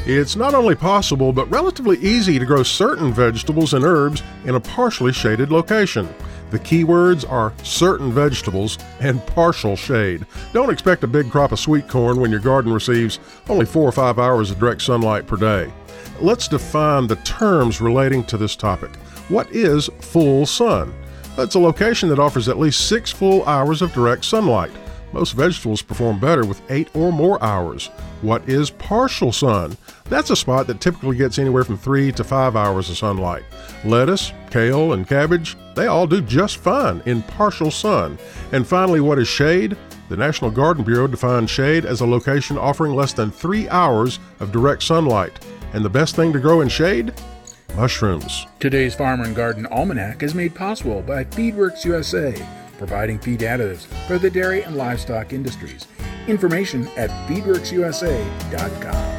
It's not only possible, but relatively easy to grow certain vegetables and herbs in a partially shaded location. The key words are certain vegetables and partial shade. Don't expect a big crop of sweet corn when your garden receives only 4 or 5 hours of direct sunlight per day. Let's define the terms relating to this topic. What is full sun? It's a location that offers at least 6 full hours of direct sunlight. Most vegetables perform better with 8 or more hours. What is partial sun? That's a spot that typically gets anywhere from 3 to 5 hours of sunlight. Lettuce, kale, and cabbage, they all do just fine in partial sun. And finally, what is shade? The National Garden Bureau defines shade as a location offering less than 3 hours of direct sunlight. And the best thing to grow in shade? Mushrooms. Today's Farmer and Garden Almanac is made possible by Feedworks USA, providing feed additives for the dairy and livestock industries. Information at feedworksusa.com.